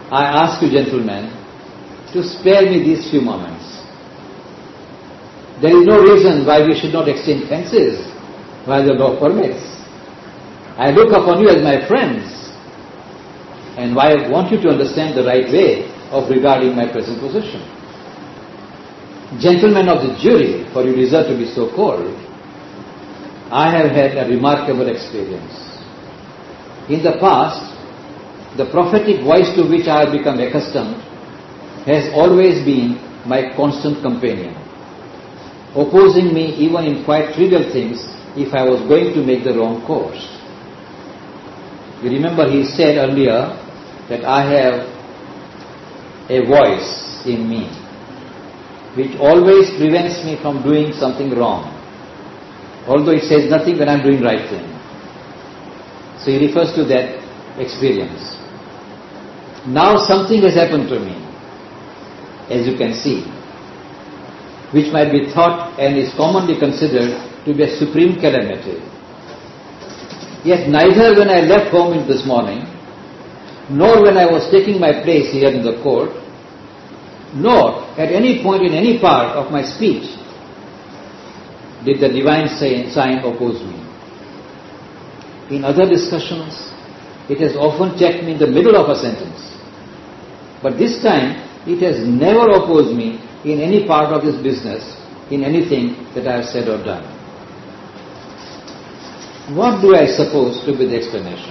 I ask you, gentlemen, to spare me these few moments. There is no reason why we should not exchange fences while the law permits. I look upon you as my friends, and I want you to understand the right way of regarding my present position. Gentlemen of the jury, for you deserve to be so called, I have had a remarkable experience. In the past, the prophetic voice to which I have become accustomed has always been my constant companion, opposing me even in quite trivial things if I was going to make the wrong course. You remember he said earlier that I have a voice in me which always prevents me from doing something wrong, although it says nothing when I am doing right thing. So he refers to that experience. Now something has happened to me, as you can see, which might be thought and is commonly considered to be a supreme calamity. Yet neither when I left home this morning, nor when I was taking my place here in the court, nor at any point in any part of my speech did the divine sign oppose me. In other discussions, it has often checked me in the middle of a sentence. But this time, it has never opposed me in any part of this business, in anything that I have said or done. What do I suppose to be the explanation?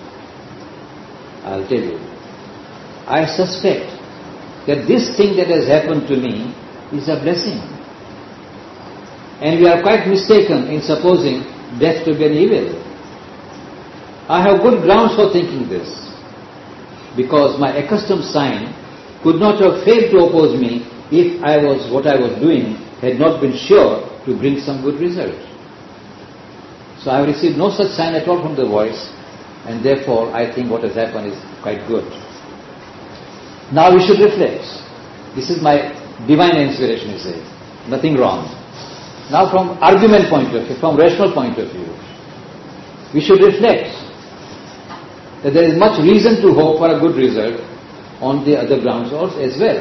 I'll tell you. I suspect that this thing that has happened to me is a blessing. And we are quite mistaken in supposing death to be an evil. I have good grounds for thinking this, because my accustomed sign could not have failed to oppose me if what I was doing had not been sure to bring some good result. So I have received no such sign at all from the voice, and therefore I think what has happened is quite good. Now we should reflect. This is my divine inspiration, he says. Nothing wrong. Now from argument point of view, from rational point of view, we should reflect that there is much reason to hope for a good result on the other grounds also as well.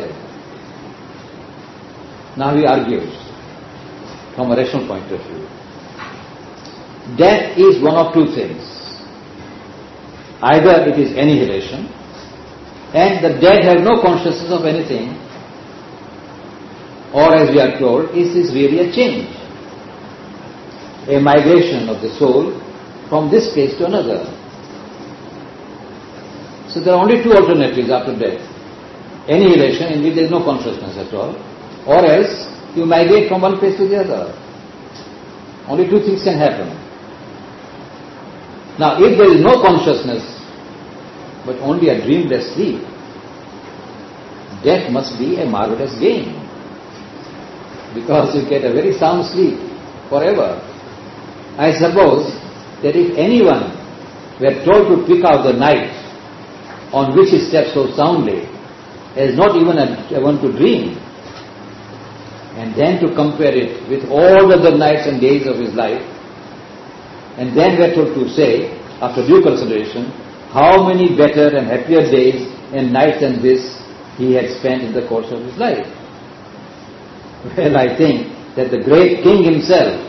Now he argues from a rational point of view. Death is one of two things. Either it is annihilation, and the dead have no consciousness of anything, or as we are told, is this really a change, a migration of the soul from this place to another. So there are only two alternatives after death. Annihilation, in which there is no consciousness at all, or else you migrate from one place to the other. Only two things can happen. Now, if there is no consciousness, but only a dreamless sleep, death must be a marvelous gain, because you get a very sound sleep forever. I suppose that if anyone were told to pick out the night on which he slept so soundly, as not even one to dream, and then to compare it with all the other nights and days of his life, and then we're told to say, after due consideration, how many better and happier days and nights than this he had spent in the course of his life. Well, I think that the great king himself,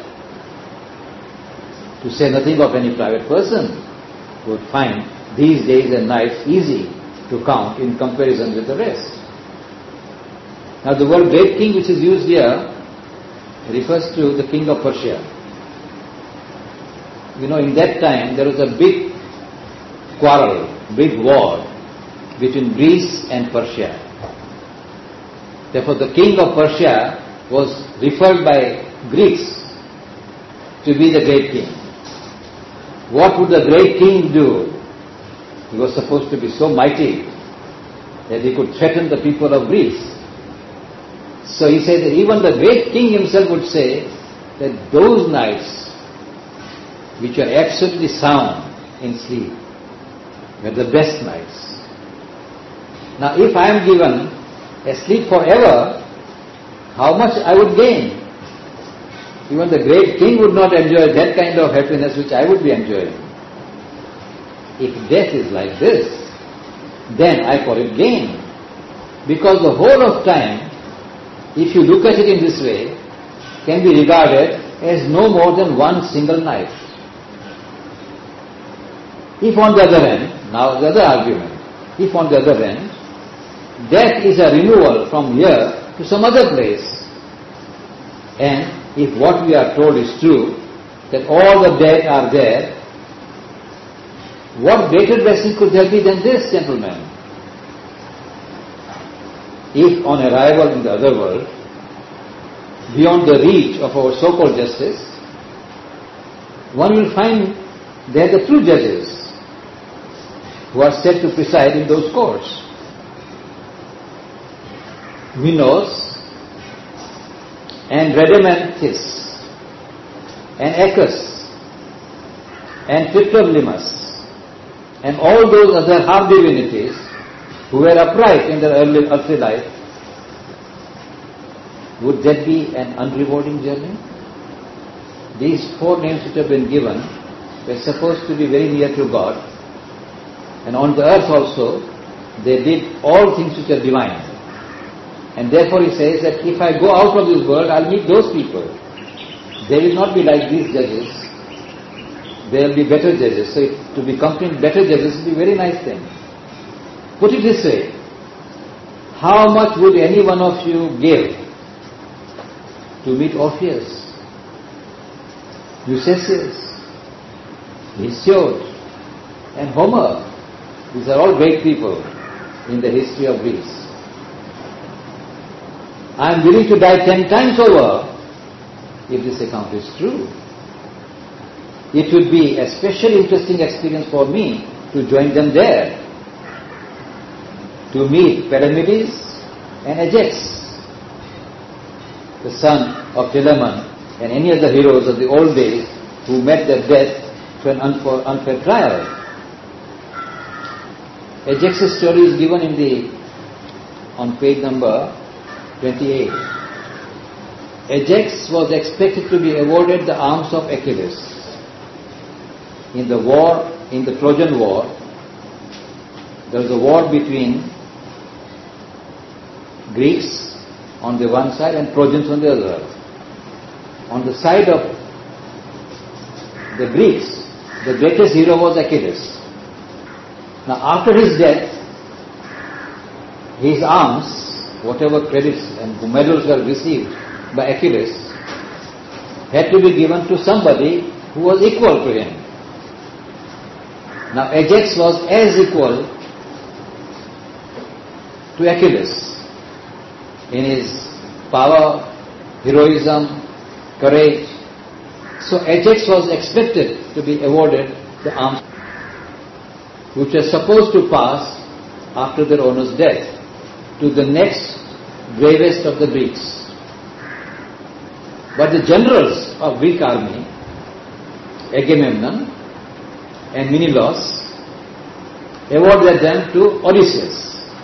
to say nothing of any private person, would find these days and nights easy to count in comparison with the rest. Now the word great king which is used here refers to the king of Persia. You know, in that time there was a big quarrel, big war between Greece and Persia. Therefore the king of Persia was referred by Greeks to be the great king. What would the great king do? He was supposed to be so mighty that he could threaten the people of Greece. So he said that even the great king himself would say that those nights which are absolutely sound in sleep were the best nights. Now if I am given a sleep forever, how much I would gain? Even the great king would not enjoy that kind of happiness which I would be enjoying. If death is like this, then I call it gain. Because the whole of time, if you look at it in this way, can be regarded as no more than one single night. If on the other hand, now the other argument, if on the other hand, death is a removal from here to some other place, and if what we are told is true, that all the dead are there, what greater blessing could there be than this, gentlemen? If on arrival in the other world, beyond the reach of our so-called justice, one will find there the true judges who are said to preside in those courts. Minos and Rhadamanthus and Eacus and Triptolemus and all those other half divinities who were upright in their earthly life, would that be an unrewarding journey? These four names which have been given were supposed to be very near to God, and on the earth also they did all things which are divine. And therefore he says that if I go out of this world, I'll meet those people. They will not be like these judges. There will be better judges. So to be accompanied better judges will be a very nice thing. Put it this way, how much would any one of you give to meet Orpheus, Eustachius, Hesiod, and Homer? These are all great people in the history of Greece. I am willing to die 10 times over if this account is true. It would be a special interesting experience for me to join them there, to meet Palamedes and Ajax, the son of Telamon, and any other heroes of the old days who met their death to an unfair trial. Ajax's story is given on page number 28. Ajax was expected to be awarded the arms of Achilles. In the Trojan War, there was a war between Greeks on the one side and Trojans on the other. On the side of the Greeks, the greatest hero was Achilles. Now after his death, his arms, whatever credits and medals were received by Achilles, had to be given to somebody who was equal to him. Now Ajax was as equal to Achilles in his power, heroism, courage. So Ajax was expected to be awarded the arms which were supposed to pass after their owner's death to the next bravest of the Greeks. But the generals of Greek army, Agamemnon and Menelaus, awarded them to Odysseus.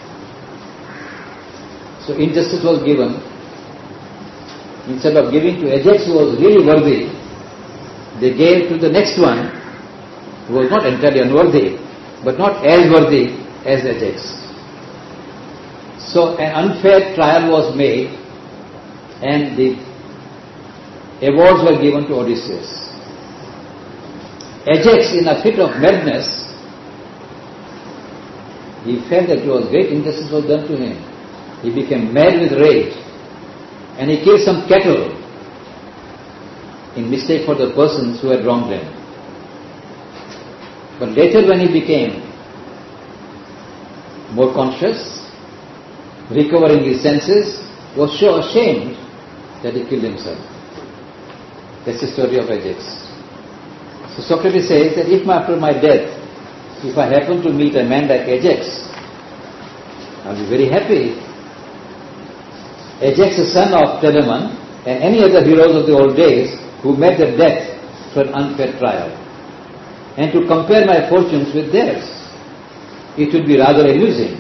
So injustice was given. Instead of giving to Ajax, who was really worthy, they gave to the next one who was not entirely unworthy, but not as worthy as Ajax. So an unfair trial was made and the awards were given to Odysseus. Ajax, in a fit of madness, he felt that great injustice was done to him. He became mad with rage and he killed some cattle in mistake for the persons who had wronged him. But later when he became more conscious, recovering his senses, was so ashamed that he killed himself. That's the story of Ajax. So Socrates says that if after my death, if I happen to meet a man like Ajax, I'll be very happy. Ajax, the son of Telamon, and any other heroes of the old days who met their death to an unfair trial. And to compare my fortunes with theirs, it would be rather amusing,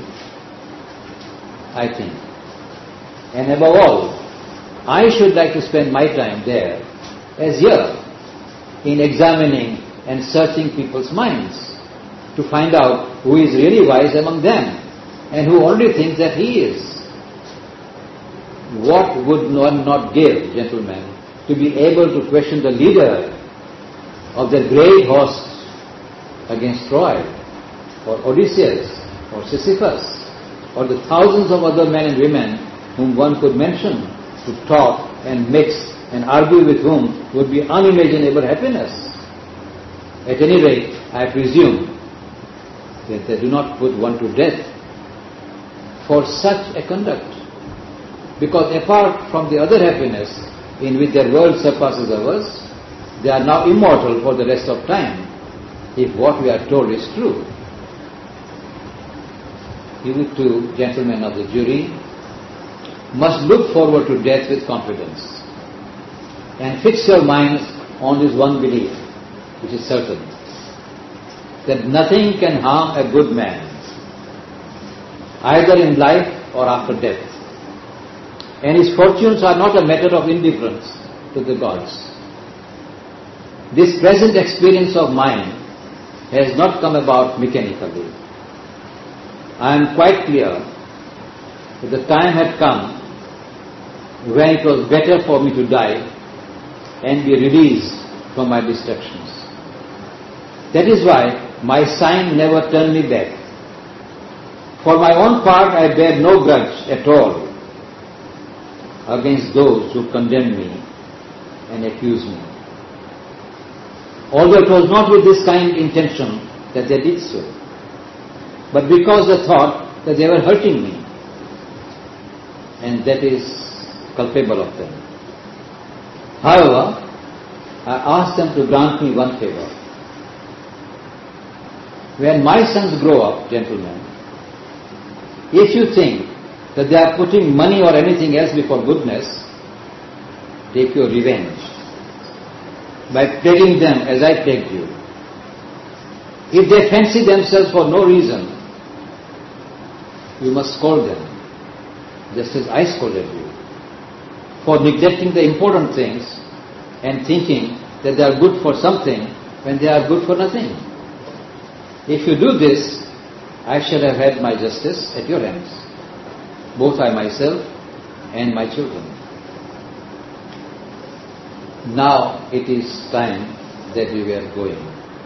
I think. And above all, I should like to spend my time there as here in examining and searching people's minds to find out who is really wise among them and who already thinks that he is. What would one not give, gentlemen, to be able to question the leader of the great host against Troy, or Odysseus, or Sisyphus, or the thousands of other men and women whom one could mention, to talk and mix and argue with whom would be unimaginable happiness. At any rate, I presume that they do not put one to death for such a conduct, because apart from the other happiness in which their world surpasses ours, they are now immortal for the rest of time, if what we are told is true. You too, gentlemen of the jury, must look forward to death with confidence and fix your minds on this one belief, which is certain, that nothing can harm a good man, either in life or after death, and his fortunes are not a matter of indifference to the gods. This present experience of mine has not come about mechanically. I am quite clear that the time had come when it was better for me to die and be released from my distractions. That is why my sign never turned me back. For my own part, I bear no grudge at all against those who condemn me and accuse me, although it was not with this kind intention that they did so, but because they thought that they were hurting me, and that is culpable of them. However, I asked them to grant me one favor. When my sons grow up, gentlemen, if you think that they are putting money or anything else before goodness, take your revenge by plaguing them as I plagued you. If they fancy themselves for no reason, you must scold them, just as I scolded you, for neglecting the important things and thinking that they are good for something when they are good for nothing. If you do this, I shall have had my justice at your hands, both I myself and my children. Now it is time that we were going.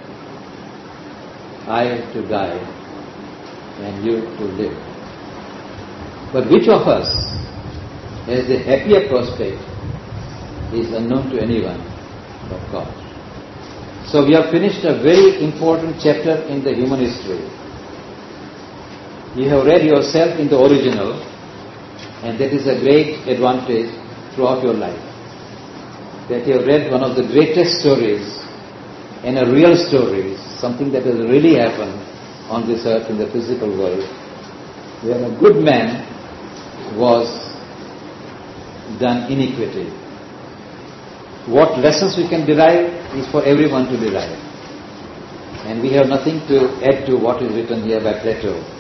I to die and you to live. But which of us has the happier prospect is unknown to anyone but God. So we have finished a very important chapter in the human history. You have read yourself in the original, and that is a great advantage throughout your life, that you have read one of the greatest stories and a real story, something that has really happened on this earth in the physical world, where a good man was done iniquity. What lessons we can derive is for everyone to derive. And we have nothing to add to what is written here by Plato.